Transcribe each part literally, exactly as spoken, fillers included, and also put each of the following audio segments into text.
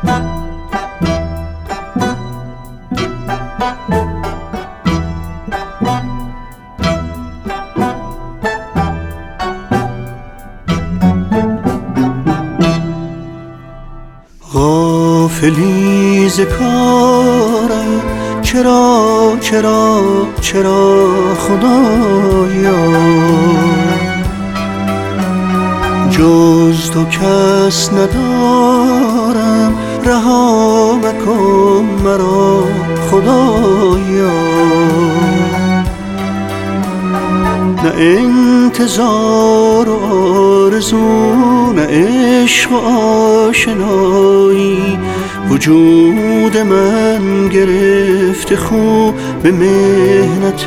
غافلی ز کارم چرا چرا چرا خدایا، جز تو کس ندارم رها مکن مرا خدایا. نه انتظار و آرزو، نه عشق و آشنایی، وجود من گرفته خو به محنت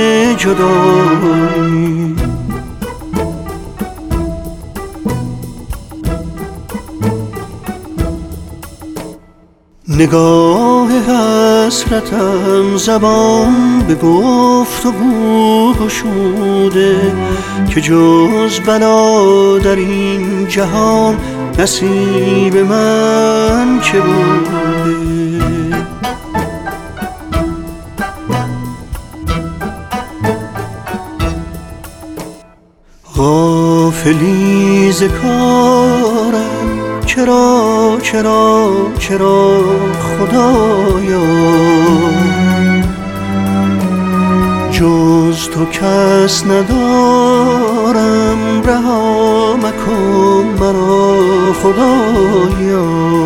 جدایی. نگاه حسرتم زبان به گفت و گو گشوده، که جز بلا در این جهان نصیب من چه بوده. غافلی ز کارم چرا چرا چرا خدایا، جز تو کس ندارم رها مکن مرا خدایا.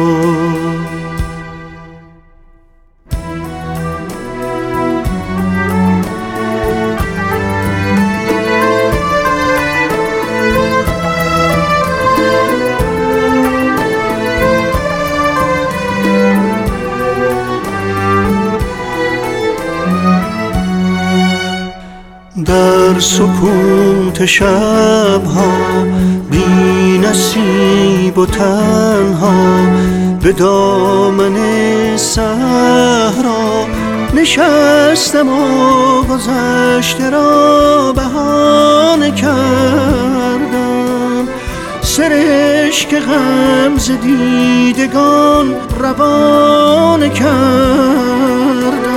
در سکوت شبها بی نصیب و تنها، به دامن صحرا نشستم و گذشته را بهانه کردم. سرشک غم ز دیدگان روانه کردم.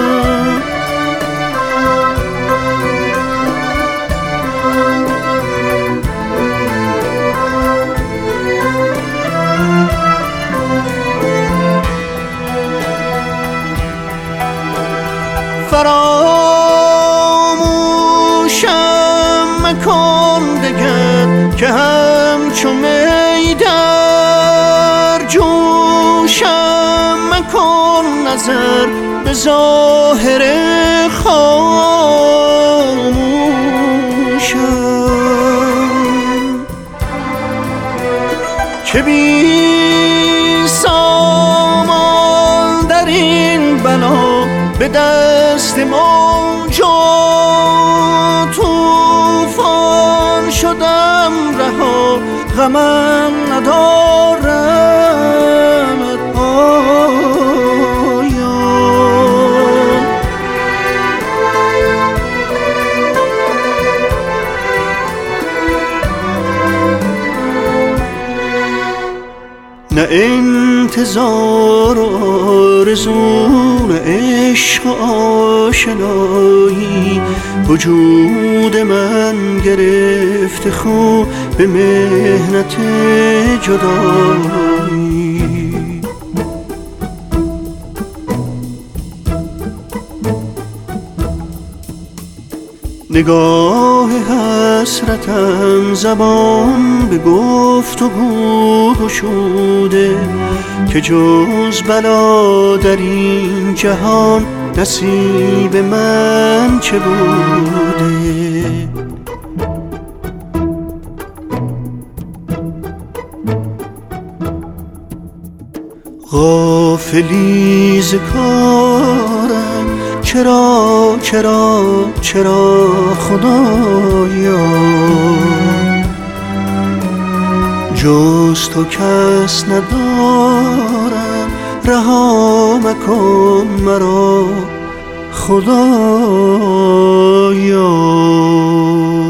فراموشم مکن دگر که همچو می در جوشم مکن نظر به ظاهر خاموشم، که بی سامان در این بلا به دست موجا طوفان شدم رها، غمم ندارم پایان. نه انتظار و آرزو، نه عشق و آشنایی، وجود من گرفته خو به محنت جدایی. نگاه حسرتم زبان به گفت و گو گشوده، که جز بلا در این جهان نصیب من چه بوده. غافلی ز کارم چرا چرا چرا خدایا، جز تو کس ندارم رها مکن مرا خدایا.